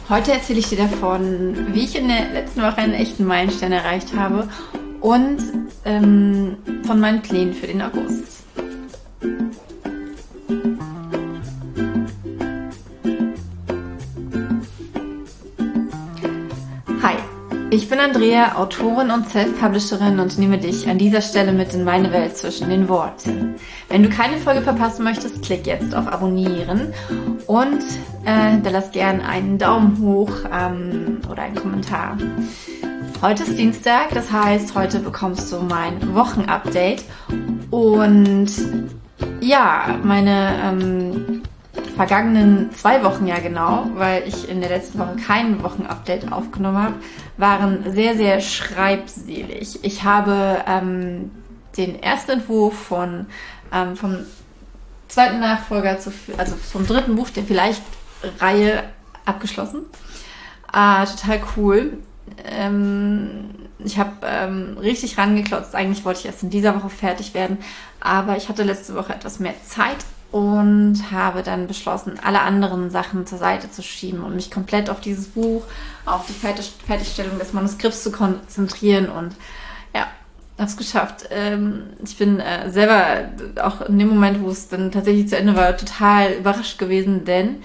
Heute erzähle ich dir davon, wie ich in der letzten Woche einen echten Meilenstein erreicht habe und von meinen Plänen für den August. Hi, ich bin Andrea, Autorin und Self-Publisherin und nehme dich an dieser Stelle mit in meine Welt zwischen den Worten. Wenn du keine Folge verpassen möchtest, klick jetzt auf Abonnieren und hinterlass gern einen Daumen hoch oder einen Kommentar. Heute ist Dienstag, das heißt, heute bekommst du mein Wochenupdate und ja, meine vergangenen 2 Wochen ja genau, weil ich in der letzten Woche kein Wochenupdate aufgenommen habe, waren sehr, sehr schreibselig. Ich habe den ersten Entwurf vom zweiten Nachfolger, also vom dritten Buch der Vielleicht-Reihe abgeschlossen. Total cool. Ich habe richtig rangeklotzt. Eigentlich wollte ich erst in dieser Woche fertig werden, aber ich hatte letzte Woche etwas mehr Zeit und habe dann beschlossen, alle anderen Sachen zur Seite zu schieben und mich komplett auf dieses Buch, auf die Fertigstellung des Manuskripts zu konzentrieren und ja, habe es geschafft. Ich bin selber auch in dem Moment, wo es dann tatsächlich zu Ende war, total überrascht gewesen, denn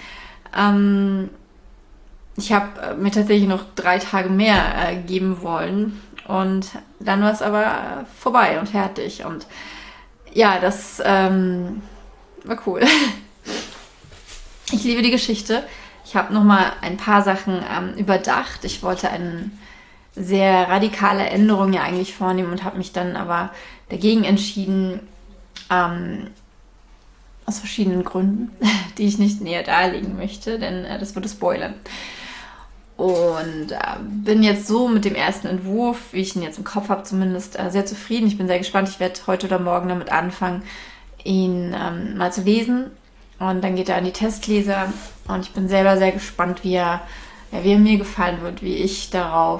ich habe mir tatsächlich noch 3 Tage mehr geben wollen und dann war es aber vorbei und fertig und ja, das war cool. Ich liebe die Geschichte. Ich habe nochmal ein paar Sachen überdacht. Ich wollte eine sehr radikale Änderung ja eigentlich vornehmen und habe mich dann aber dagegen entschieden, aus verschiedenen Gründen, die ich nicht näher darlegen möchte, denn das würde spoilern. Und bin jetzt so mit dem ersten Entwurf, wie ich ihn jetzt im Kopf habe, zumindest sehr zufrieden. Ich bin sehr gespannt. Ich werde heute oder morgen damit anfangen, ihn mal zu lesen. Und dann geht er an die Testleser. Und ich bin selber sehr gespannt, wie er mir gefallen wird, wie ich darauf,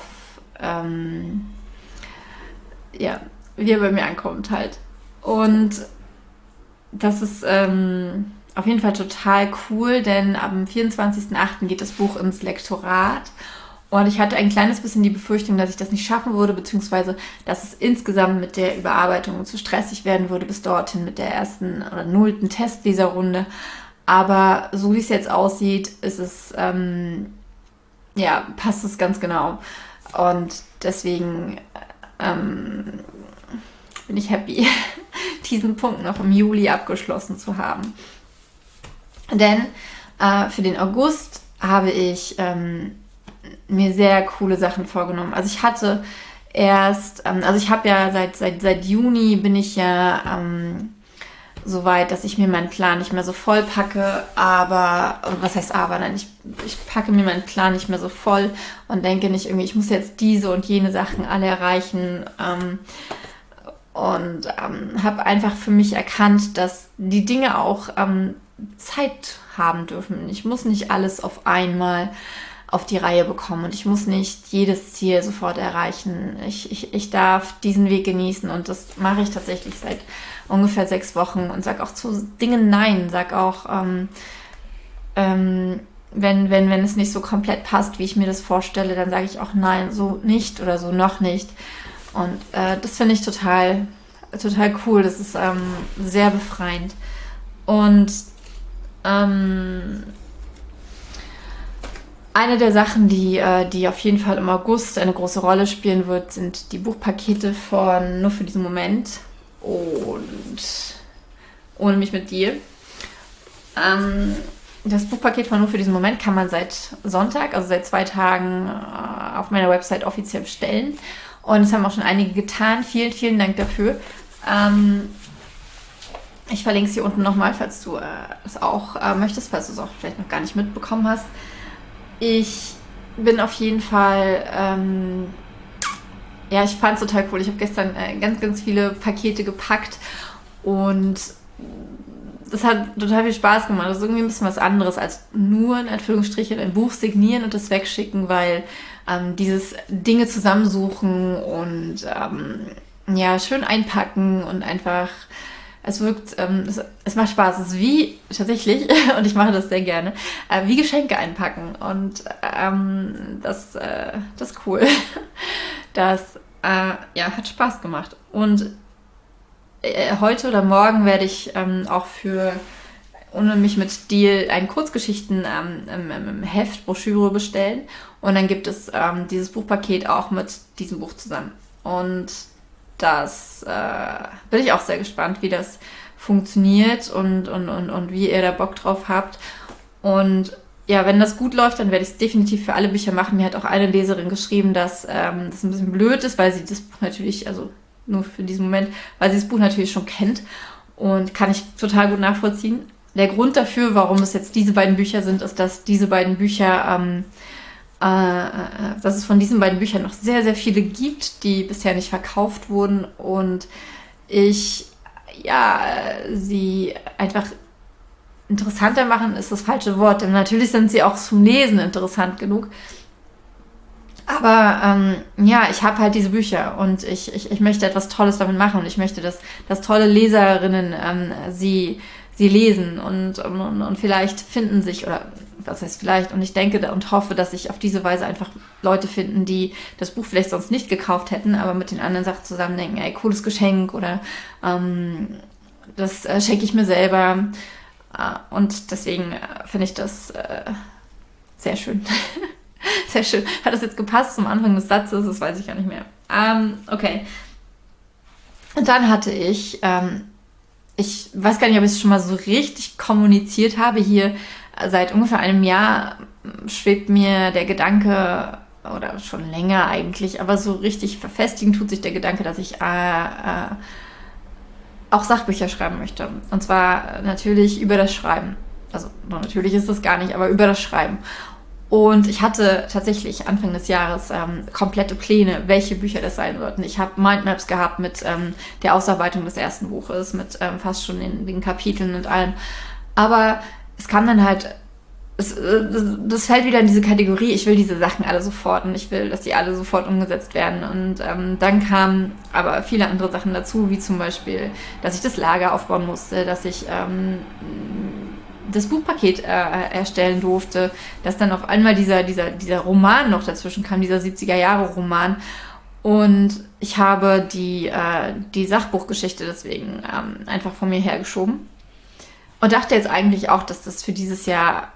wie er bei mir ankommt halt. Und das ist auf jeden Fall total cool, denn am 24.08. geht das Buch ins Lektorat. Und ich hatte ein kleines bisschen die Befürchtung, dass ich das nicht schaffen würde, beziehungsweise dass es insgesamt mit der Überarbeitung zu stressig werden würde bis dorthin mit der ersten oder 0. Testleserrunde. Aber so wie es jetzt aussieht, ist es, passt es ganz genau. Und deswegen bin ich happy, diesen Punkt noch im Juli abgeschlossen zu haben. Denn für den August habe ich mir sehr coole Sachen vorgenommen. Also ich hatte ich habe ja seit Juni bin ich ja so weit, dass ich mir meinen Plan nicht mehr so voll packe, nein, ich packe mir meinen Plan nicht mehr so voll und denke nicht irgendwie, ich muss jetzt diese und jene Sachen alle erreichen und habe einfach für mich erkannt, dass die Dinge auch Zeit haben dürfen. Ich muss nicht alles auf einmal auf die Reihe bekommen und ich muss nicht jedes Ziel sofort erreichen. Ich darf diesen Weg genießen und das mache ich tatsächlich seit ungefähr 6 Wochen und sage auch zu Dingen Nein, sage auch, wenn es nicht so komplett passt, wie ich mir das vorstelle, dann sage ich auch Nein, so nicht oder so noch nicht. Und das finde ich total, total cool. Das ist sehr befreiend. Und eine der Sachen, die auf jeden Fall im August eine große Rolle spielen wird, sind die Buchpakete von Nur für diesen Moment und Ohne mich mit dir. Das Buchpaket von Nur für diesen Moment kann man seit Sonntag, also seit 2 Tagen auf meiner Website offiziell bestellen. Und es haben auch schon einige getan. Vielen, vielen Dank dafür. Ich verlinke es hier unten nochmal, falls du es auch möchtest, falls du es auch vielleicht noch gar nicht mitbekommen hast. Ich bin auf jeden Fall, ich fand es total cool. Ich habe gestern ganz, ganz viele Pakete gepackt und das hat total viel Spaß gemacht. Das ist irgendwie ein bisschen was anderes als nur in Anführungsstrichen ein Buch signieren und das wegschicken, weil dieses Dinge zusammensuchen und schön einpacken und einfach Es wirkt, es macht Spaß. Es ist wie, tatsächlich, und ich mache das sehr gerne, wie Geschenke einpacken. Und das ist cool. Das hat Spaß gemacht. Und heute oder morgen werde ich auch ohne mich mit Deal ein Kurzgeschichten Heft, Broschüre bestellen. Und dann gibt es dieses Buchpaket auch mit diesem Buch zusammen. Und das bin ich auch sehr gespannt, wie das funktioniert und wie ihr da Bock drauf habt. Und ja, wenn das gut läuft, dann werde ich es definitiv für alle Bücher machen. Mir hat auch eine Leserin geschrieben, dass das ein bisschen blöd ist, weil sie das Buch natürlich, also nur für diesen Moment, weil sie das Buch natürlich schon kennt. Und kann ich total gut nachvollziehen. Der Grund dafür, warum es jetzt diese beiden Bücher sind, ist, dass diese beiden Bücher, dass es von diesen beiden Büchern noch sehr, sehr viele gibt, die bisher nicht verkauft wurden und ich, sie einfach interessanter machen, ist das falsche Wort, denn natürlich sind sie auch zum Lesen interessant genug. Aber ich habe halt diese Bücher und ich möchte etwas Tolles damit machen und ich möchte, dass tolle Leserinnen sie lesen und vielleicht finden sich, oder was heißt vielleicht, und ich denke und hoffe, dass sich auf diese Weise einfach Leute finden, die das Buch vielleicht sonst nicht gekauft hätten, aber mit den anderen Sachen zusammen denken, ey, cooles Geschenk oder das schenke ich mir selber. Und deswegen finde ich das sehr schön. Sehr schön. Hat das jetzt gepasst zum Anfang des Satzes? Das weiß ich gar nicht mehr. Okay. Und dann hatte ich weiß gar nicht, ob ich es schon mal so richtig kommuniziert habe. Hier seit ungefähr einem Jahr schwebt mir der Gedanke, oder schon länger eigentlich, aber so richtig verfestigen tut sich der Gedanke, dass ich auch Sachbücher schreiben möchte. Und zwar natürlich über das Schreiben. Also natürlich ist das gar nicht, aber über das Schreiben. Und ich hatte tatsächlich Anfang des Jahres komplette Pläne, welche Bücher das sein sollten. Ich habe Mindmaps gehabt mit der Ausarbeitung des ersten Buches, mit fast schon den Kapiteln und allem. Aber es kam dann halt, das fällt wieder in diese Kategorie, ich will diese Sachen alle sofort und ich will, dass die alle sofort umgesetzt werden. Und dann kamen aber viele andere Sachen dazu, wie zum Beispiel, dass ich das Lager aufbauen musste, dass ich das Buchpaket erstellen durfte, dass dann auf einmal dieser Roman noch dazwischen kam, dieser 70er-Jahre-Roman. Und ich habe die Sachbuchgeschichte deswegen einfach von mir hergeschoben. Und dachte jetzt eigentlich auch, dass das für dieses Jahr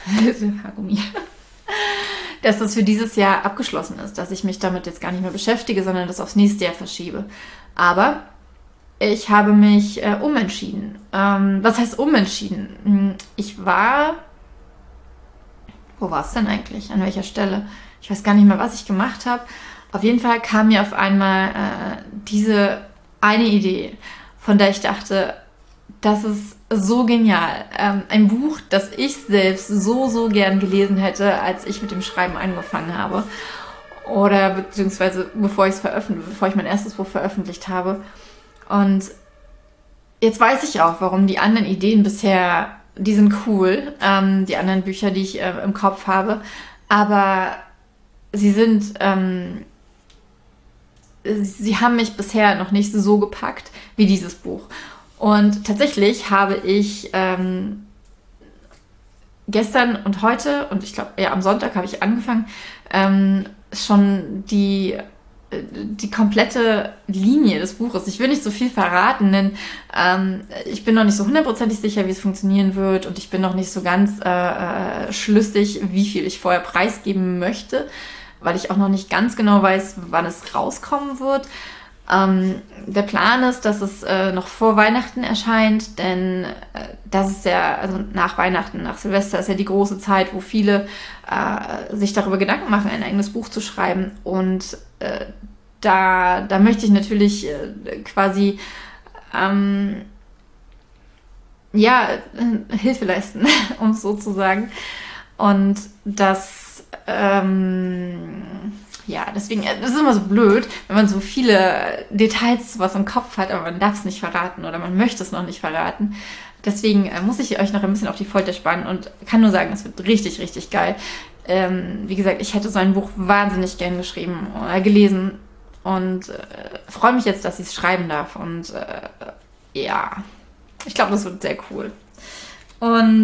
dass das für dieses Jahr abgeschlossen ist, dass ich mich damit jetzt gar nicht mehr beschäftige, sondern das aufs nächste Jahr verschiebe. Aber ich habe mich umentschieden. Was heißt umentschieden? Wo war es denn eigentlich? An welcher Stelle? Ich weiß gar nicht mehr, was ich gemacht habe. Auf jeden Fall kam mir auf einmal diese eine Idee, von der ich dachte, das ist so genial. Ein Buch, das ich selbst so gern gelesen hätte, als ich mit dem Schreiben angefangen habe. Oder beziehungsweise bevor ich mein erstes Buch veröffentlicht habe. Und jetzt weiß ich auch, warum die anderen Ideen bisher, die sind cool, die anderen Bücher, die ich im Kopf habe, aber sie haben mich bisher noch nicht so gepackt wie dieses Buch. Und tatsächlich habe ich gestern und heute, und ich glaube, am Sonntag habe ich angefangen, schon die komplette Linie des Buches. Ich will nicht so viel verraten, denn ich bin noch nicht so hundertprozentig sicher, wie es funktionieren wird und ich bin noch nicht so ganz schlüssig, wie viel ich vorher preisgeben möchte, weil ich auch noch nicht ganz genau weiß, wann es rauskommen wird. Der Plan ist, dass es noch vor Weihnachten erscheint, denn das ist ja, also nach Weihnachten, nach Silvester ist ja die große Zeit, wo viele sich darüber Gedanken machen, ein eigenes Buch zu schreiben. Und da möchte ich natürlich quasi Hilfe leisten, um es so zu sagen. Und das deswegen, das ist immer so blöd, wenn man so viele Details was im Kopf hat, aber man darf es nicht verraten oder man möchte es noch nicht verraten. Deswegen muss ich euch noch ein bisschen auf die Folter spannen und kann nur sagen, es wird richtig, richtig geil. Wie gesagt, ich hätte so ein Buch wahnsinnig gern geschrieben oder gelesen und freue mich jetzt, dass ich es schreiben darf. Und Ich glaube, das wird sehr cool. Und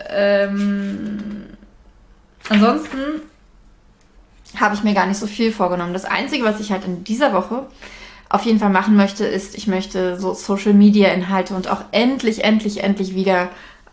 ansonsten habe ich mir gar nicht so viel vorgenommen. Das Einzige, was ich halt in dieser Woche auf jeden Fall machen möchte, ist, ich möchte so Social-Media-Inhalte und auch endlich wieder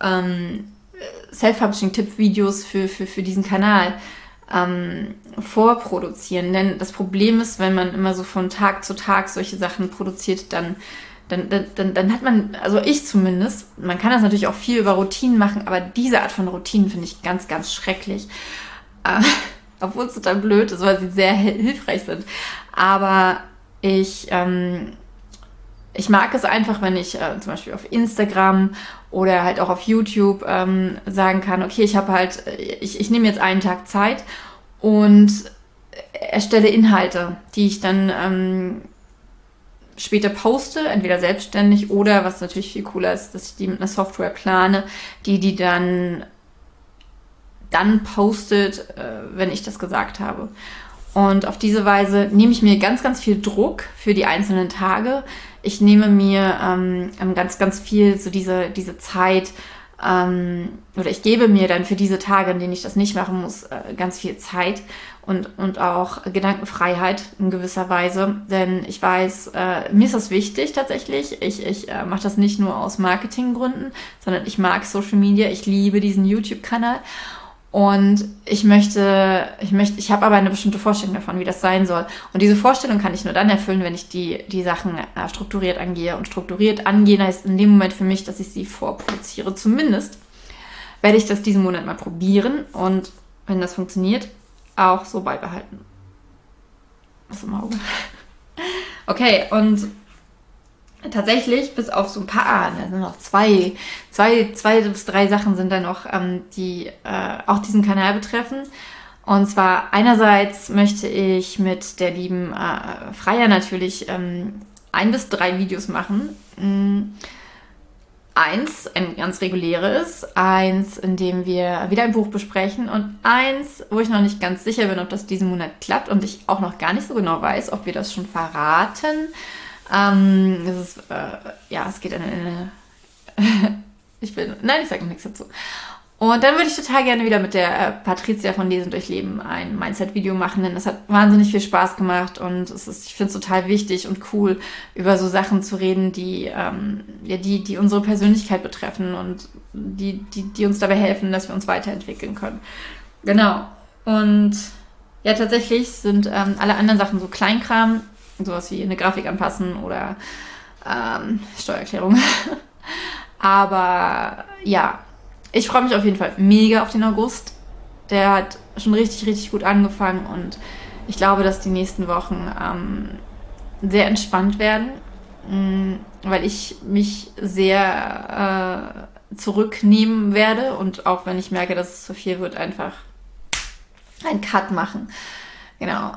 Self-Publishing-Tipp-Videos für diesen Kanal vorproduzieren. Denn das Problem ist, wenn man immer so von Tag zu Tag solche Sachen produziert, dann hat man, also ich zumindest, man kann das natürlich auch viel über Routinen machen, aber diese Art von Routinen finde ich ganz, ganz schrecklich. Obwohl es total blöd ist, weil sie sehr hilfreich sind. Aber ich mag es einfach, wenn ich zum Beispiel auf Instagram oder halt auch auf YouTube sagen kann, okay, ich nehme jetzt einen Tag Zeit und erstelle Inhalte, die ich dann später poste, entweder selbstständig oder, was natürlich viel cooler ist, dass ich die mit einer Software plane, die dann postet, wenn ich das gesagt habe. Und auf diese Weise nehme ich mir ganz, ganz viel Druck für die einzelnen Tage. Ich nehme mir ganz, ganz viel so diese Zeit, oder ich gebe mir dann für diese Tage, in denen ich das nicht machen muss, ganz viel Zeit und auch Gedankenfreiheit in gewisser Weise. Denn ich weiß, mir ist das wichtig tatsächlich. Ich mache das nicht nur aus Marketinggründen, sondern ich mag Social Media. Ich liebe diesen YouTube-Kanal. Und ich habe aber eine bestimmte Vorstellung davon, wie das sein soll. Und diese Vorstellung kann ich nur dann erfüllen, wenn ich die Sachen strukturiert angehe. Und strukturiert angehen heißt in dem Moment für mich, dass ich sie vorproduziere. Zumindest werde ich das diesen Monat mal probieren und wenn das funktioniert, auch so beibehalten. Was im Auge. Okay, und tatsächlich, bis auf so ein paar, da sind noch zwei bis drei Sachen sind da noch, die auch diesen Kanal betreffen. Und zwar einerseits möchte ich mit der lieben Freya natürlich 1 bis 3 Videos machen. Eins, ein ganz reguläres, eins, in dem wir wieder ein Buch besprechen und eins, wo ich noch nicht ganz sicher bin, ob das diesen Monat klappt und ich auch noch gar nicht so genau weiß, ob wir das schon verraten. Es geht in eine ich sage noch nichts dazu. Und dann würde ich total gerne wieder mit der Patricia von Lesen durch Leben ein Mindset-Video machen, denn das hat wahnsinnig viel Spaß gemacht und ich finde es total wichtig und cool, über so Sachen zu reden, die unsere Persönlichkeit betreffen und die uns dabei helfen, dass wir uns weiterentwickeln können. Genau. Und ja, tatsächlich sind alle anderen Sachen so Kleinkram, sowas wie eine Grafik anpassen oder Steuererklärung. Aber ja, ich freue mich auf jeden Fall mega auf den August. Der hat schon richtig, richtig gut angefangen und ich glaube, dass die nächsten Wochen sehr entspannt werden, weil ich mich sehr zurücknehmen werde und auch wenn ich merke, dass es zu viel wird, einfach einen Cut machen. Genau.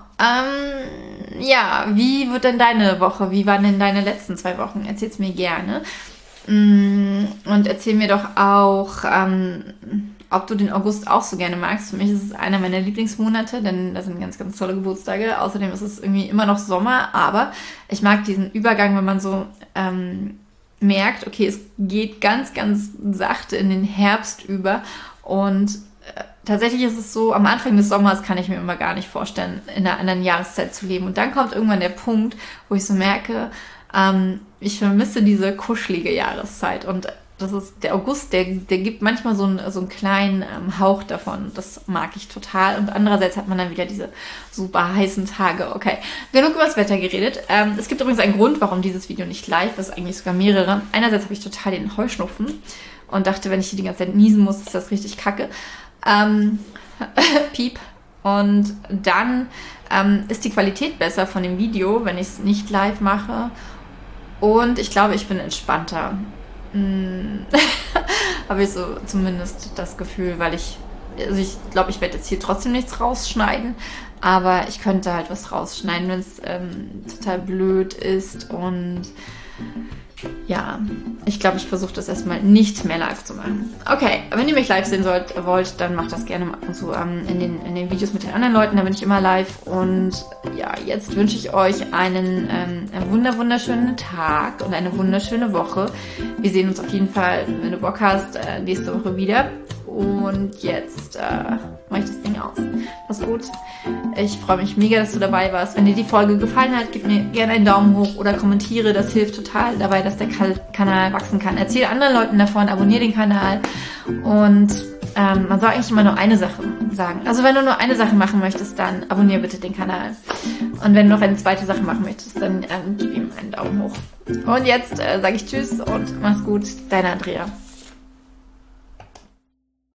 Wie wird denn deine Woche? Wie waren denn deine letzten 2 Wochen? Erzähl's mir gerne. Und erzähl mir doch auch, ob du den August auch so gerne magst. Für mich ist es einer meiner Lieblingsmonate, denn da sind ganz, ganz tolle Geburtstage. Außerdem ist es irgendwie immer noch Sommer, aber ich mag diesen Übergang, wenn man so merkt, okay, es geht ganz, ganz sachte in den Herbst über und tatsächlich ist es so, am Anfang des Sommers kann ich mir immer gar nicht vorstellen, in einer anderen Jahreszeit zu leben. Und dann kommt irgendwann der Punkt, wo ich so merke, ich vermisse diese kuschelige Jahreszeit. Und das ist der August, der gibt manchmal so einen kleinen Hauch davon. Das mag ich total. Und andererseits hat man dann wieder diese super heißen Tage. Okay, genug über das Wetter geredet. Es gibt übrigens einen Grund, warum dieses Video nicht live ist, eigentlich sogar mehrere. Einerseits habe ich total den Heuschnupfen und dachte, wenn ich hier die ganze Zeit niesen muss, ist das richtig kacke. Piep. Und dann ist die Qualität besser von dem Video, wenn ich es nicht live mache. Und ich glaube, ich bin entspannter. Habe ich so zumindest das Gefühl, weil ich glaube, ich werde jetzt hier trotzdem nichts rausschneiden, aber ich könnte halt was rausschneiden, wenn es total blöd ist und ja, ich glaube, ich versuche das erstmal nicht mehr live zu machen. Okay, wenn ihr mich live sehen wollt, dann macht das gerne mal ab und zu in den Videos mit den anderen Leuten, da bin ich immer live. Und ja, jetzt wünsche ich euch einen wunderschönen Tag und eine wunderschöne Woche. wir sehen uns auf jeden Fall, wenn du Bock hast, nächste Woche wieder. Und jetzt mache ich das Ding aus. Mach's gut. Ich freue mich mega, dass du dabei warst. Wenn dir die Folge gefallen hat, gib mir gerne einen Daumen hoch oder kommentiere. Das hilft total dabei, dass der Kanal wachsen kann. Erzähl anderen Leuten davon, abonniere den Kanal. Und man soll eigentlich immer nur eine Sache sagen. Also wenn du nur eine Sache machen möchtest, dann abonniere bitte den Kanal. Und wenn du noch eine zweite Sache machen möchtest, dann gib ihm einen Daumen hoch. Und jetzt sage ich Tschüss und mach's gut. Deine Andrea.